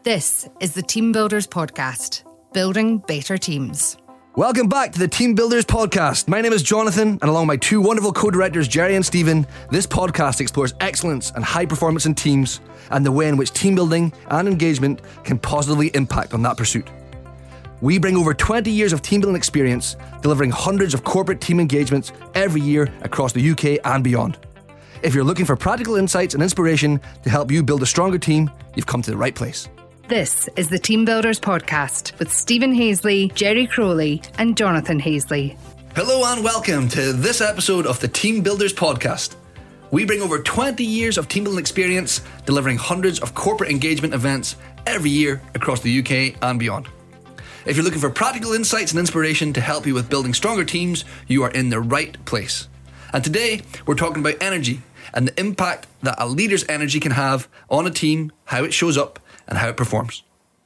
This is the Team Builders Podcast, building better teams. Welcome back to the Team Builders Podcast. My name is Jonathan, and along with my two wonderful co-directors, Jerry and Stephen, this podcast explores excellence and high performance in teams and the way in which team building and engagement can positively impact on that pursuit. We bring over 20 years of team building experience, delivering hundreds of corporate team engagements every year across the UK and beyond. If you're looking for practical insights and inspiration to help you build a stronger team, you've come to the right place. This is the Team Builders Podcast with Stephen Hazley, Jerry Crowley and Jonathan Hazley. Hello and welcome to this episode of the Team Builders Podcast. We bring over 20 years of team building experience, delivering hundreds of corporate engagement events every year across the UK and beyond. If you're looking for practical insights and inspiration to help you with building stronger teams, you are in the right place. And today, we're talking about energy and the impact that a leader's energy can have on a team, how it shows up, and how it performs.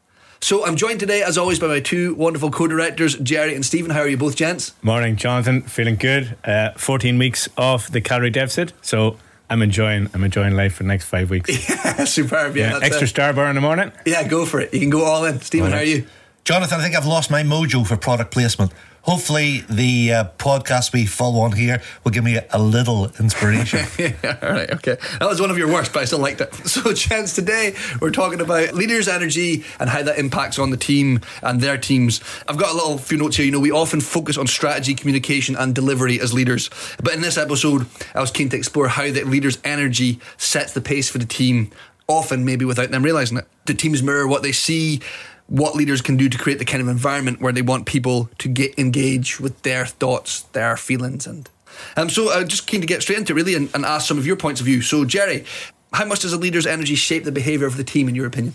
So I'm joined today, as always, by my two wonderful co-directors, Jerry and Stephen. How are you both, gents? Morning, Jonathan. Feeling good. 14 weeks off the calorie deficit, so I'm enjoying life for the next 5 weeks. Yeah, superb. Yeah, extra star bar in the morning. Yeah, go for it. You can go all in. Stephen, how are you? Jonathan, I think I've lost my mojo for product placement. Hopefully the podcast we follow on here will give me a little inspiration. Yeah, all right, okay. That was one of your worst, but I still liked it. So, gents, today we're talking about leaders' energy and how that impacts on the team and their teams. I've got a few notes here. You know, we often focus on strategy, communication and delivery as leaders. But in this episode, I was keen to explore how the leader's energy sets the pace for the team, often maybe without them realising it. The teams mirror what they see, what leaders can do to create the kind of environment where they want people to get engaged with their thoughts, their feelings. And so I'm just keen to get straight into it, really, and ask some of your points of view. So, Jerry, how much does a leader's energy shape the behaviour of the team, in your opinion?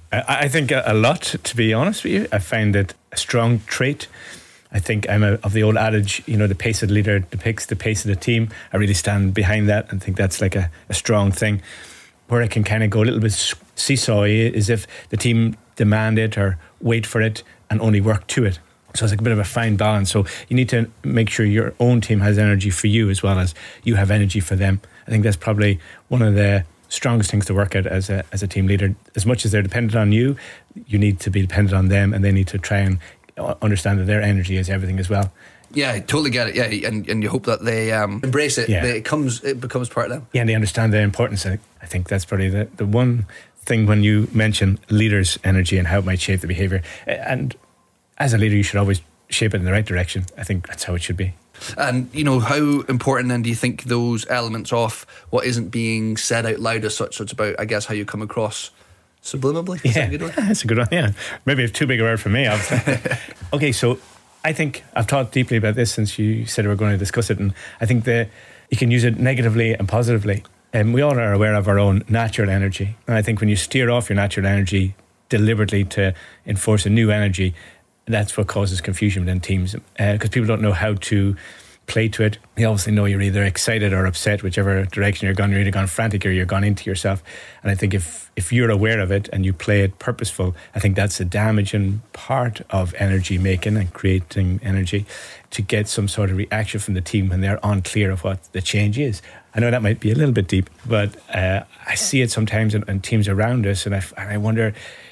I think a lot, to be honest with you. I find it a strong trait. I think I'm of the old adage, you know, the pace of the leader depicts the pace of the team. I really stand behind that and think that's like a strong thing. Where I can kind of go a little bit seesawy is if the team demand it or wait for it and only work to it. So it's like a bit of a fine balance. So you need to make sure your own team has energy for you as well as you have energy for them. I think that's probably one of the strongest things to work at as a team leader. As much as they're dependent on you, you need to be dependent on them, and they need to try and understand that their energy is everything as well. Yeah, I totally get it. Yeah, and you hope that they embrace it. Yeah. It becomes part of them. Yeah, and they understand the importance. I think that's probably the one thing when you mention leaders' energy and how it might shape the behaviour. And as a leader, you should always shape it in the right direction. I think that's how it should be. And, you know, how important then do you think those elements of what isn't being said out loud as such? So it's about, I guess, how you come across subliminally? Is that a good one? That's a good one, yeah. Maybe it's too big a word for me, obviously. Okay, so I think I've thought deeply about this since you said we were going to discuss it, and I think that you can use it negatively and positively. And we all are aware of our own natural energy. And I think when you steer off your natural energy deliberately to enforce a new energy, that's what causes confusion within teams. Because people don't know how to play to it. You obviously know you're either excited or upset, whichever direction you're gone. You're either gone frantic or you're gone into yourself. And I think if you're aware of it and you play it purposeful, I think that's a damaging part of energy making and creating energy, to get some sort of reaction from the team when they're unclear of what the change is. I know that might be a little bit deep, but I see it sometimes in teams around us, and I wonder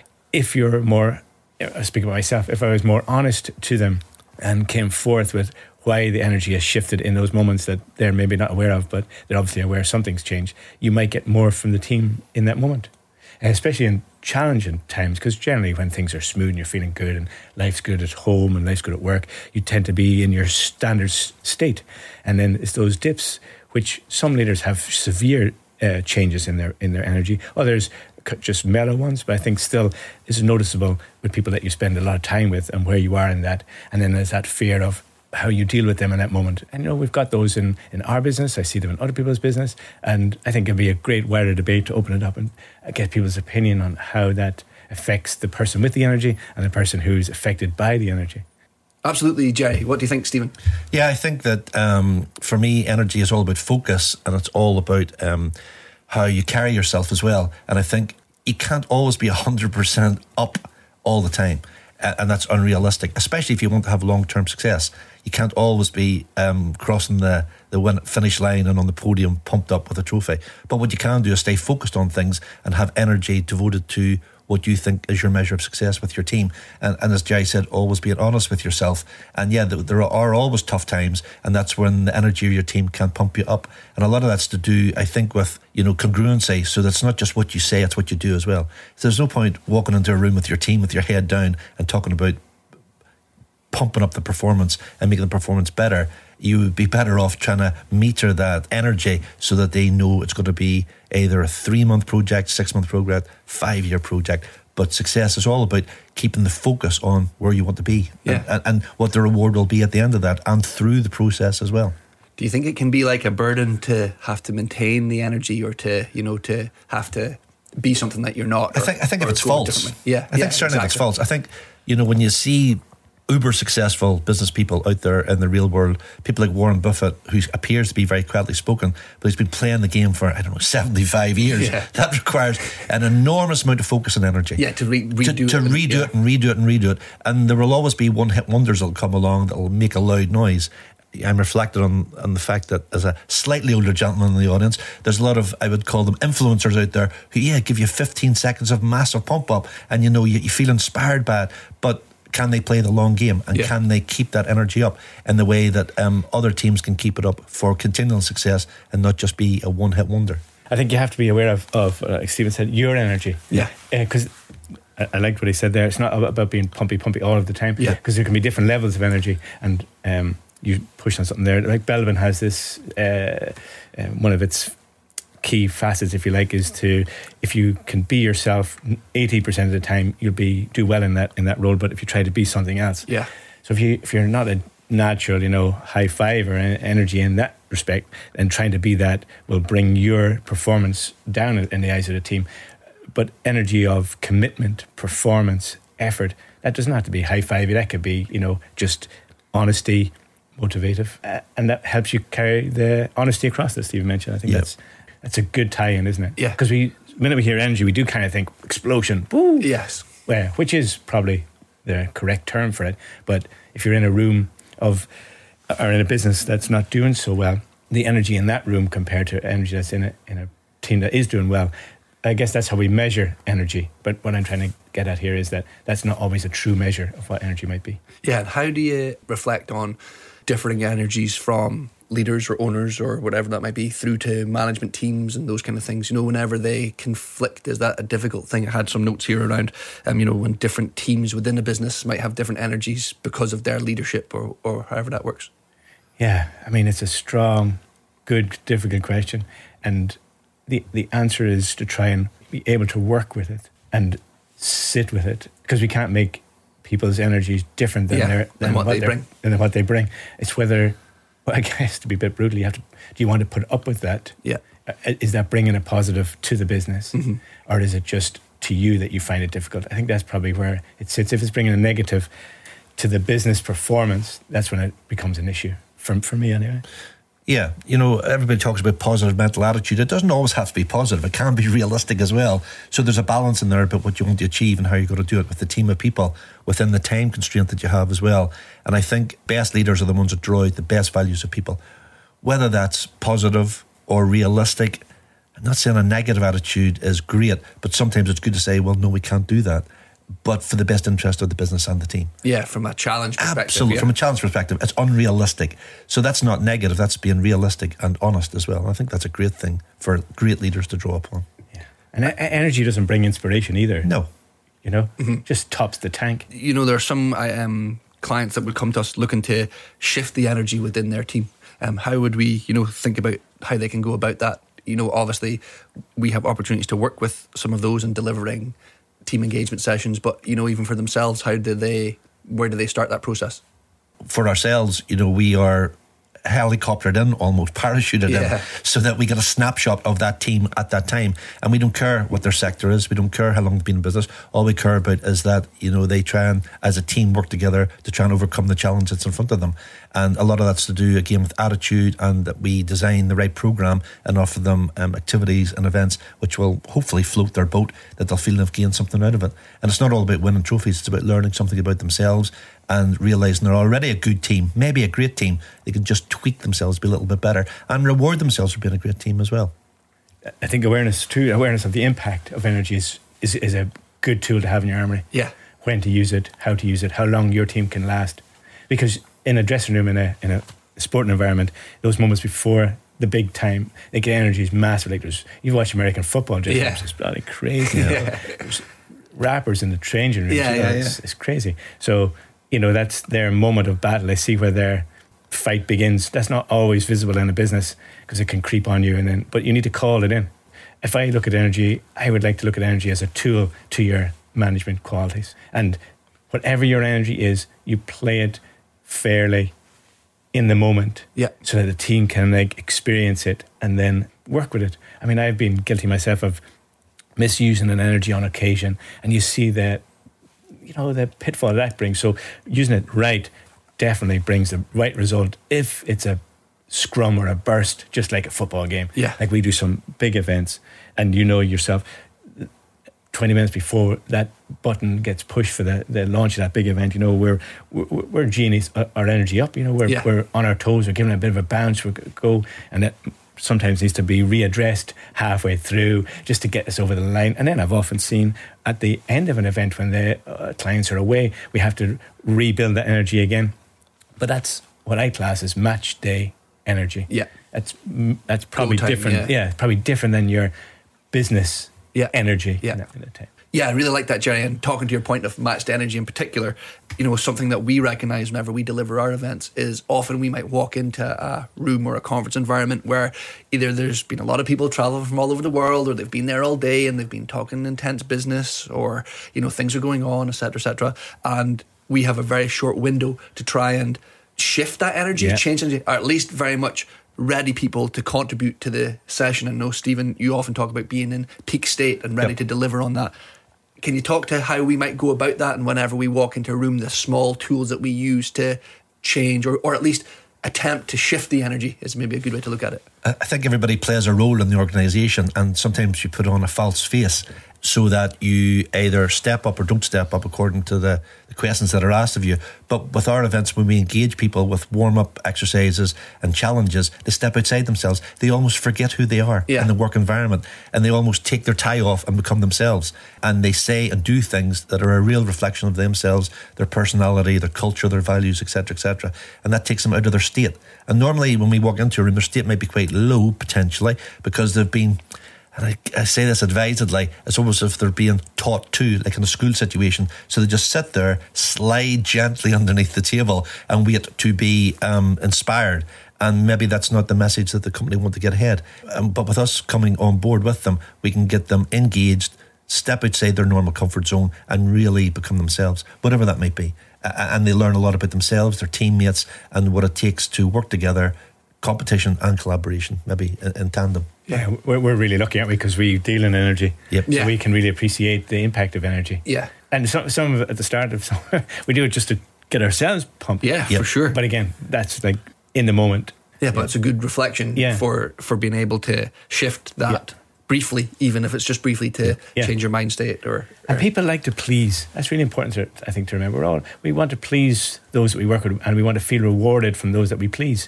if you're more, I speak about myself, if I was more honest to them and came forth with why the energy has shifted in those moments that they're maybe not aware of, but they're obviously aware something's changed, you might get more from the team in that moment. Especially in challenging times, because generally when things are smooth and you're feeling good and life's good at home and life's good at work, you tend to be in your standard state. And then it's those dips, which some leaders have severe changes in their energy. Others just mellow ones, but I think still it's noticeable with people that you spend a lot of time with and where you are in that. And then there's that fear of how you deal with them in that moment. And, you know, we've got those in our business. I see them in other people's business. And I think it'd be a great wider debate to open it up and get people's opinion on how that affects the person with the energy and the person who's affected by the energy. Absolutely, Jerry. What do you think, Stephen? Yeah, I think that for me, energy is all about focus, and it's all about how you carry yourself as well. And I think you can't always be 100% up all the time. And that's unrealistic, especially if you want to have long-term success. You can't always be crossing the finish line and on the podium pumped up with a trophy. But what you can do is stay focused on things and have energy devoted to what you think is your measure of success with your team. And as Jerry said, always being honest with yourself. And yeah, there are always tough times, and that's when the energy of your team can pump you up. And a lot of that's to do, I think, with, congruency. So that's not just what you say, it's what you do as well. So there's no point walking into a room with your team with your head down and talking about pumping up the performance and making the performance better. You would be better off trying to meter that energy so that they know it's going to be either a 3-month project, 6-month project, 5-year project. But success is all about keeping the focus on where you want to be, and what the reward will be at the end of that and through the process as well. Do you think it can be like a burden to have to maintain the energy, or to have to be something that you're not? I think if it's false, I think certainly if it's false. I think when you see uber successful business people out there in the real world, people like Warren Buffett, who appears to be very quietly spoken, but he's been playing the game for 75 years. That requires an enormous amount of focus and energy. To redo it. And there will always be one-hit wonders that'll come along that'll make a loud noise. I'm reflected on the fact that as a slightly older gentleman in the audience, there's a lot of, I would call them influencers out there who give you 15 seconds of massive pump up, and you feel inspired by it, but can they play the long game, and can they keep that energy up in the way that other teams can keep it up for continual success and not just be a one-hit wonder? I think you have to be aware of like Stephen said, your energy. Because I liked what he said there. It's not about being pumpy all of the time. Because there can be different levels of energy, and you push on something there. Like Belvin has this, one of its key facets, if you like, is to, if you can be yourself 80% of the time, you'll do well in that role. But if you try to be something else, so if you're not a natural, high five or energy in that respect, then trying to be that will bring your performance down in the eyes of the team. But energy of commitment, performance, effort, that doesn't have to be high five. That could be just honesty, motivative, and that helps you carry the honesty across that Stephen mentioned. I think that's a good tie-in, isn't it? Because the minute we hear energy, we do kind of think explosion. Woo! Yes. Well, which is probably the correct term for it. But if you're in a room or in a business that's not doing so well, the energy in that room compared to energy that's in a team that is doing well, I guess that's how we measure energy. But what I'm trying to get at here is that that's not always a true measure of what energy might be. Yeah, and how do you reflect on differing energies from leaders or owners or whatever that might be through to management teams and those kind of things, whenever they conflict? Is that a difficult thing? I had some notes here around when different teams within a business might have different energies because of their leadership or however that works. It's a strong, good, difficult question, and the answer is to try and be able to work with it and sit with it, because we can't make people's energies different than what they bring. It's whether, I guess, to be a bit brutal, do you want to put up with that? Is that bringing a positive to the business, or is it just to you that you find it difficult? I think that's probably where it sits. If it's bringing a negative to the business performance, that's when it becomes an issue for me anyway. Yeah, everybody talks about positive mental attitude. It doesn't always have to be positive. It can be realistic as well. So there's a balance in there about what you want to achieve and how you're going to do it with the team of people within the time constraint that you have as well. And I think best leaders are the ones that draw out the best values of people. Whether that's positive or realistic, I'm not saying a negative attitude is great, but sometimes it's good to say, well, no, we can't do that, but for the best interest of the business and the team. From a challenge perspective. Absolutely, from a challenge perspective. It's unrealistic. So that's not negative, that's being realistic and honest as well. And I think that's a great thing for great leaders to draw upon. And energy doesn't bring inspiration either. No. Just tops the tank. There are some clients that would come to us looking to shift the energy within their team. How would we, think about how they can go about that? Obviously we have opportunities to work with some of those in delivering team engagement sessions, but even for themselves, where do they start that process? For ourselves, we are helicoptered in, almost parachuted in, so that we get a snapshot of that team at that time, and we don't care what their sector is, we don't care how long they've been in business. All we care about is that they try and as a team work together to try and overcome the challenge that's in front of them. And a lot of that's to do again with attitude, and that we design the right program and offer them activities and events which will hopefully float their boat, that they'll feel they've gained something out of it. And it's not all about winning trophies, it's about learning something about themselves and realising they're already a good team, maybe a great team. They can just tweak themselves, be a little bit better, and reward themselves for being a great team as well. I think awareness of the impact of energy is a good tool to have in your armory. Yeah. When to use it, how to use it, how long your team can last. Because in a dressing room, in a sporting environment, those moments before the big time, like, energy is massive. Like, you watch American football dressing rooms, it's bloody crazy. There's rappers in the changing rooms. It's crazy. So, that's their moment of battle. They see where their fight begins. That's not always visible in a business because it can creep on you, but you need to call it in. If I look at energy, I would like to look at energy as a tool to your management qualities. And whatever your energy is, you play it fairly in the moment, so that the team can experience it and then work with it. I mean, I've been guilty myself of misusing an energy on occasion, and you see the pitfall that brings. So using it right definitely brings the right result if it's a scrum or a burst, just like a football game. Like, we do some big events, and yourself, 20 minutes before that button gets pushed for the launch of that big event, we're genies, our energy up, we're on our toes, we're giving it a bit of a bounce, we go, and that sometimes needs to be readdressed halfway through just to get us over the line. And then I've often seen at the end of an event, when the clients are away, we have to rebuild that energy again. But that's what I class as match day energy. That's probably different. Probably different than your business energy. I really like that, Jerry. And talking to your point of matched energy in particular, something that we recognise whenever we deliver our events is often we might walk into a room or a conference environment where either there's been a lot of people traveling from all over the world, or they've been there all day and they've been talking intense business, or things are going on, etc., etc. And we have a very short window to try and shift that energy, change energy, or at least very much ready people to contribute to the session. And know, Stephen, you often talk about being in peak state and ready to deliver on that. Can you talk to how we might go about that, and whenever we walk into a room, the small tools that we use to change or at least attempt to shift the energy is maybe a good way to look at it? I think everybody plays a role in the organisation, and sometimes you put on a false face so that you either step up or don't step up according to the questions that are asked of you. But with our events, when we engage people with warm-up exercises and challenges, they step outside themselves. They almost forget who they are in the work environment, and they almost take their tie off and become themselves. And they say and do things that are a real reflection of themselves, their personality, their culture, their values, etc., etc. And that takes them out of their state. And normally when we walk into a room, their state might be quite low, potentially, because they've been... And I say this advisedly, it's almost as if they're being taught to, like in a school situation. So they just sit there, slide gently underneath the table and wait to be inspired. And maybe that's not the message that the company want to get ahead. But with us coming on board with them, we can get them engaged, step outside their normal comfort zone and really become themselves, whatever that might be. And they learn a lot about themselves, their teammates, and what it takes to work together, competition and collaboration, maybe in tandem. Yeah, we're really lucky, aren't we? Because we deal in energy. So we can really appreciate the impact of energy. And some of it at the start of we do it just to get ourselves pumped. For sure. But again, that's like in the moment. But it's a good reflection for being able to shift that briefly, even if it's just briefly to change your mind state. And people like to please. That's really important, I think, to remember. We want to please those that we work with, and we want to feel rewarded from those that we please.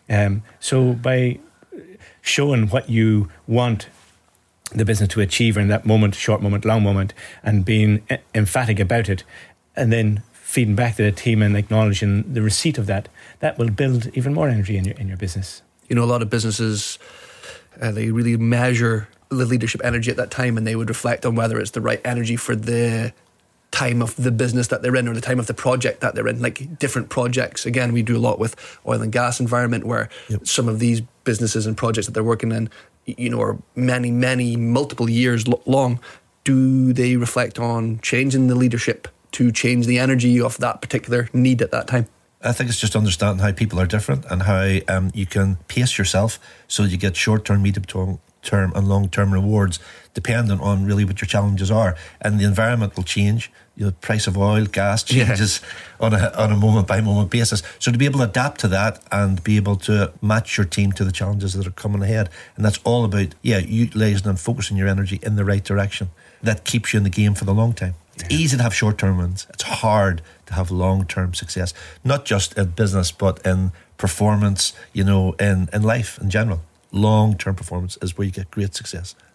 So by showing what you want the business to achieve in that moment, short moment, long moment, and being emphatic about it, and then feeding back to the team and acknowledging the receipt of that will build even more energy in your business. A lot of businesses, they really measure the leadership energy at that time, and they would reflect on whether it's the right energy for the time of the business that they're in, or the time of the project that they're in, like different projects. Again, we do a lot with oil and gas environment, where some of these businesses and projects that they're working in, are many, multiple years long. Do they reflect on changing the leadership to change the energy of that particular need at that time? I think it's just understanding how people are different and how you can pace yourself so you get short-term, medium-term and long-term rewards dependent on really what your challenges are. And the environment will change. The price of oil, gas changes on a moment-by-moment basis. So to be able to adapt to that and be able to match your team to the challenges that are coming ahead. And that's all about, utilising and focusing your energy in the right direction. That keeps you in the game for the long time. It's easy to have short-term wins. It's hard to have long-term success, not just in business, but in performance, in life in general. Long-term performance is where you get great success.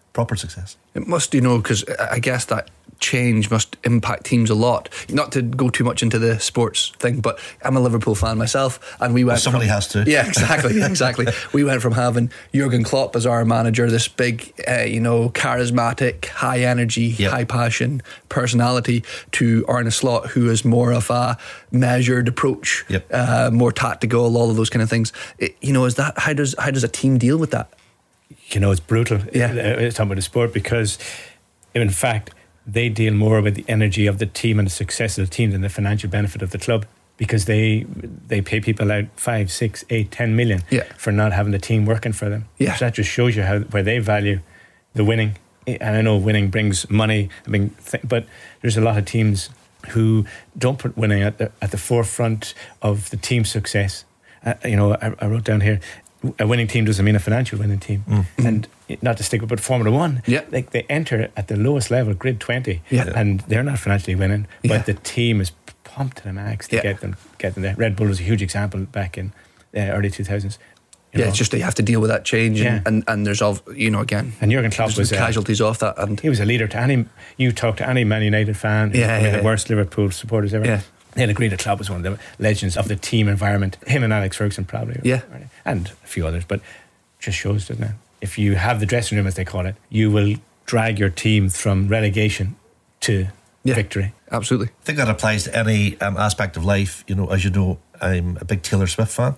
proper success. It must, because I guess that change must impact teams a lot. Not to go too much into the sports thing, but I'm a Liverpool fan myself, and we went. Somebody has to. Yeah, exactly. We went from having Jurgen Klopp as our manager, this big, charismatic, high energy, high passion personality, to Arne Slot, who is more of a measured approach, more tactical, all of those kind of things. Is that how does a team deal with that? It's brutal. Yeah, talking about the sport, because in fact they deal more with the energy of the team and the success of the team than the financial benefit of the club, because they pay people out 5, 6, 8, 10 million for not having the team working for them. So that just shows you where they value the winning. And I know winning brings money, but there's a lot of teams who don't put winning at the forefront of the team's success. I wrote down here, a winning team doesn't mean a financial winning team. And not to stick with, but Formula One, like they enter at the lowest level, grid 20, and they're not financially winning, but the team is pumped to the max to get them there. Red Bull was a huge example back in early 2000s. It's just that you have to deal with that change, and there's again. And Jurgen Klopp was casualties off that, and he was a leader to any. You talk to any Man United fan, the worst Liverpool supporters ever. Yeah. They'll agree that Klopp was one of the legends of the team environment. Him and Alex Ferguson probably. Yeah. And a few others, but just shows, doesn't it? If you have the dressing room, as they call it, you will drag your team from relegation to victory. Absolutely. I think that applies to any aspect of life. As you know, I'm a big Taylor Swift fan.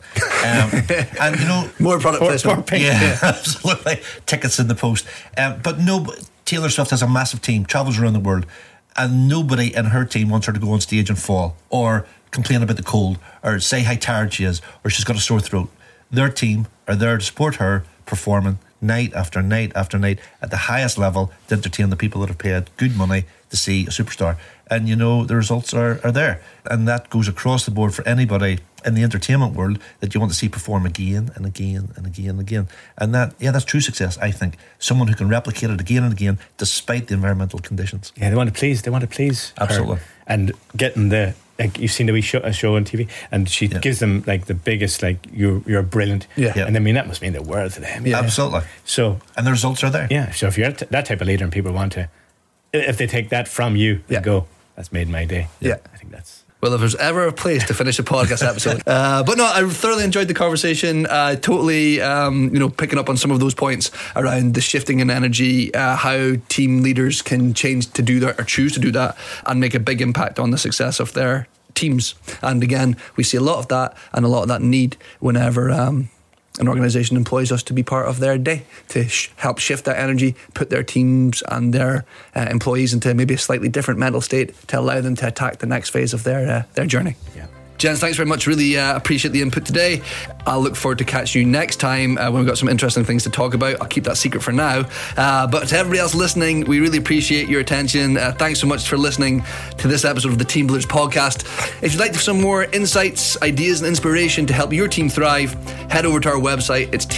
And more product placement. Yeah, absolutely. Tickets in the post. But Taylor Swift has a massive team, travels around the world, and nobody in her team wants her to go on stage and fall or complain about the cold or say how tired she is or she's got a sore throat. Their team are there to support her performing night after night after night at the highest level to entertain the people that have paid good money to see a superstar. And the results are there. And that goes across the board for anybody in the entertainment world that you want to see perform again and again and again and again. And that's true success, I think. Someone who can replicate it again and again despite the environmental conditions. Yeah, they want to please absolutely her. And getting you've seen the wee show on TV, and she gives them the biggest, you're brilliant. And that must mean the world to them. Absolutely. So, and the results are there. So if you're that type of leader and people want to, if they take that from you and go, that's made my day. I think that's. Well, if there's ever a place to finish a podcast episode. But no, I thoroughly enjoyed the conversation. Totally, picking up on some of those points around the shifting in energy, how team leaders can change to do that or choose to do that and make a big impact on the success of their teams. And again, we see a lot of that and a lot of that need whenever an organisation employs us to be part of their day, to help shift that energy, put their teams and their employees into maybe a slightly different mental state to allow them to attack the next phase of their journey. Yeah. Gents, thanks very much. Really appreciate the input today. I'll look forward to catching you next time when we've got some interesting things to talk about. I'll keep that secret for now. But to everybody else listening, we really appreciate your attention. Thanks so much for listening to this episode of the Team Builders podcast. If you'd like some more insights, ideas and inspiration to help your team thrive, head over to our website. It's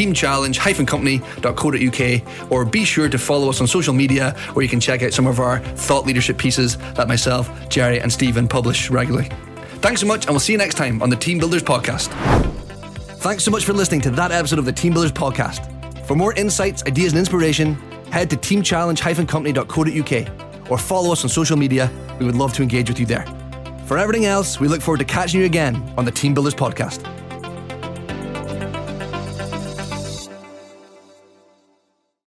teamchallenge-company.co.uk, or be sure to follow us on social media where you can check out some of our thought leadership pieces that myself, Jerry and Stephen publish regularly. Thanks so much, and we'll see you next time on the Team Builders Podcast. Thanks so much for listening to that episode of the Team Builders Podcast. For more insights, ideas and inspiration, head to teamchallenge-company.co.uk or follow us on social media. We would love to engage with you there. For everything else, we look forward to catching you again on the Team Builders Podcast.